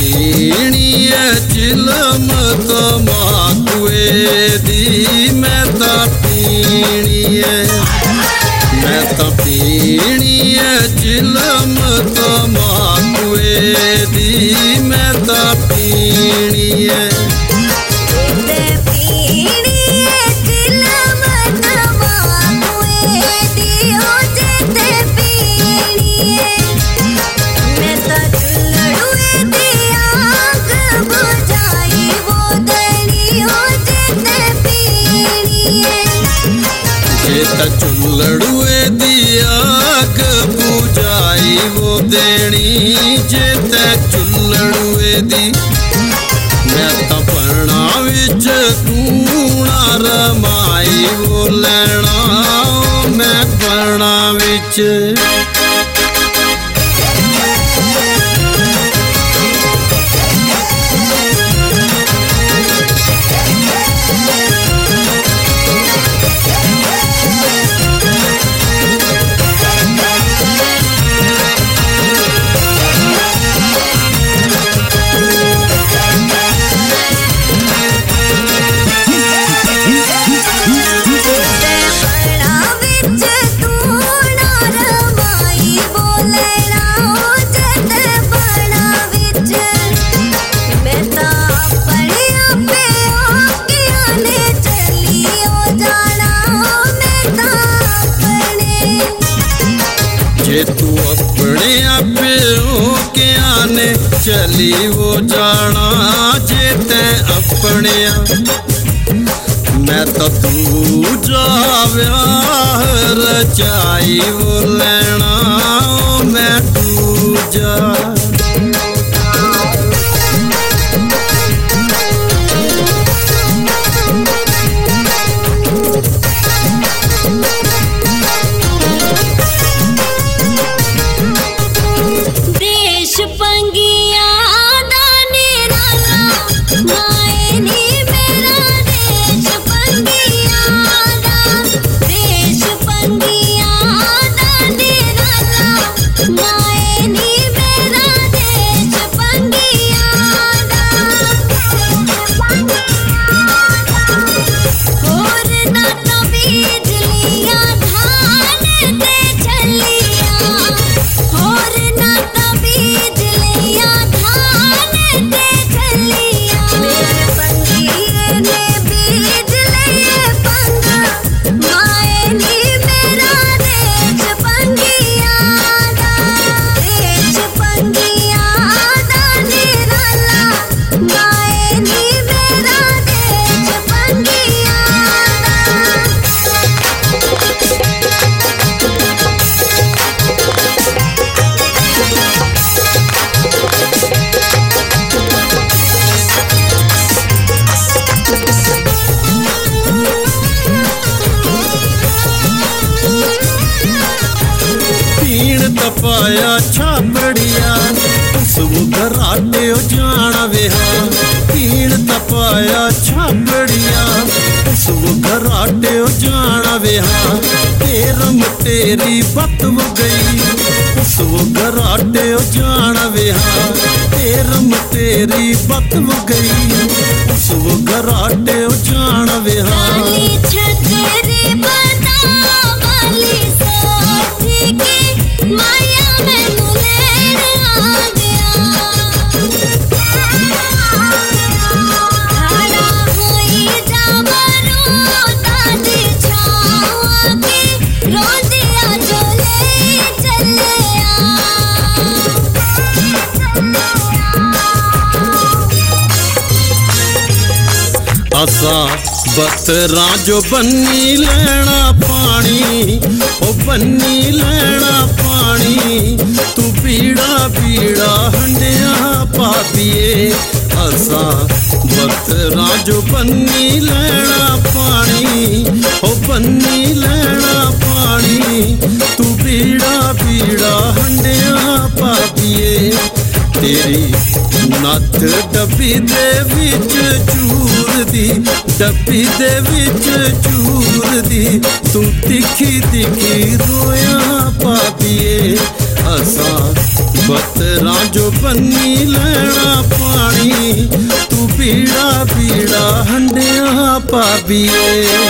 पीनी है चिलम तमाकुए दी, मैं तो पीनी है, मैं तो पीनी है चिलम तमाकुए दी, मैं तो पीनी है। चुल्लड़ुए दी आग बुझाई वो देनी, जेत चुल्लड़ुए दी। मैं तो पढ़ना विच कूणा रमाई वो लैना, मैं पढ़ना विच। जे तू अपने आपे होके आने चली वो जाना, जे तैं अपने मैं तो तू जा व्याह रचाई वो लैना, मैं तू जा। पाया छापड़िया सुघराटे जाना वेहा, पीड़ तपाया छापड़िया सुघराटे जाना वेहा। तेरम तेरी बत वो गई सुघराटे जाना वेहा, तेरम तेरी बत वो गई सुघराटे जाना वेहा। माया में मुलेर आ गया, खड़ा हुई जाबरू दादी छावा के रोदिया जो ले चलिया। असा बतरा जो बन्नी लेना पानी, ओ बन्नी लेना पानी, तू पीड़ा पीड़ा हंडिया पापिए। असा बतरा जो बन्नी लेना पानी, ओ बन्नी लेना पानी, तू पीड़ा पीड़ा हंडिया पापिए। तेरी नथ डब्बी दे विच चूर दी, डब्बी दे विच चूर दी, तू तिखी तिखी रोया पापिए। असा बतरा जो बनी लेना पानी तू पीड़ा पीड़ा हंडिया पाबिए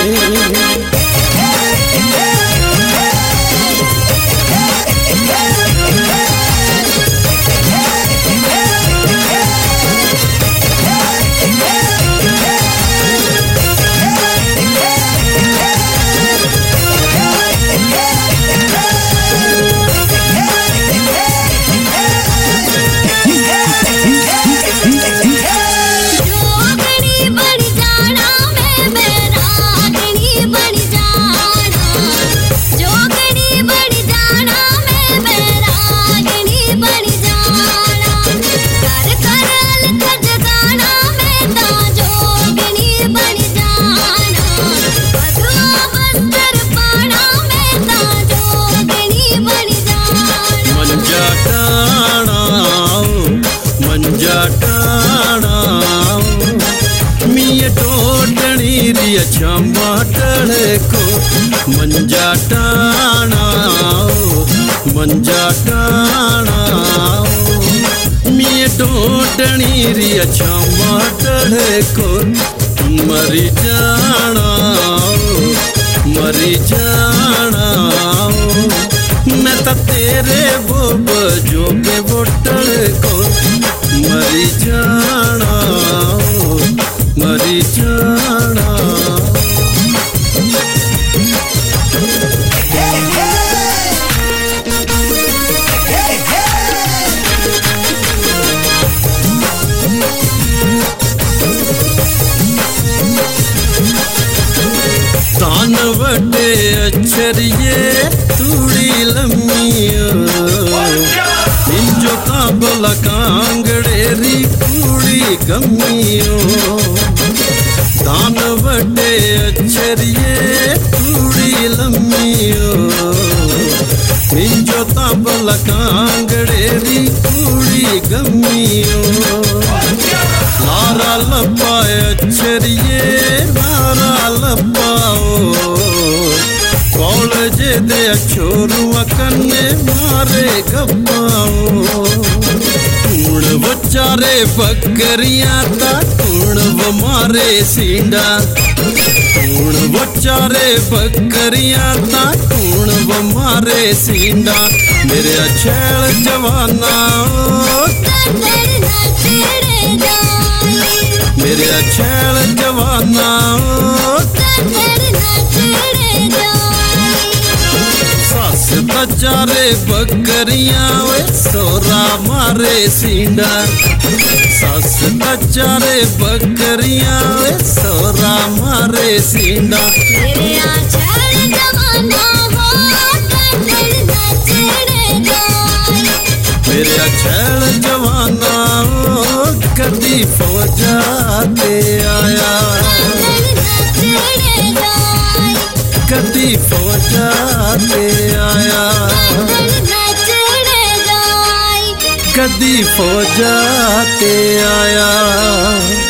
चमाटड़ को मंजा टाणा मिये टोटनी रिया चमाटड़ को मरी जाना मैं तो तेरे बोब जो के बोटड़ को मरी जाना तान वटे अक्षरिये तूड़ी लम्मियो इंजो काबल कांगड़ेरी कूड़ी गम्मियो तान वटे अक्षरिये तूड़ी लम्मियो इंजो काबल कांगड़ेरी कूड़ी गम्मियो लारा लपा अक्षरिये लारा लपाओ कॉलेज दे छोरुआ कन्ने मारे गप्पाओ कूण बचारे बकरियां ता कूण वो मारे सींडा कूण बचारे बकरियां ता कूण वो मारे सींडा मेरे अच्छेल जवाना मेरे अच्छेल जवाना सास बचारे बकरियां वे सोरा मारे सींडा सास बचारे बकरियां वे सोरा मारे सींडा मेरे अच्छेल जवाना हो कंडल नचड़े जाए मेरे अच्छेल जवाना हो कदी फौजा ते आया कदी फौजा ते आया कदी फौजा ते आया।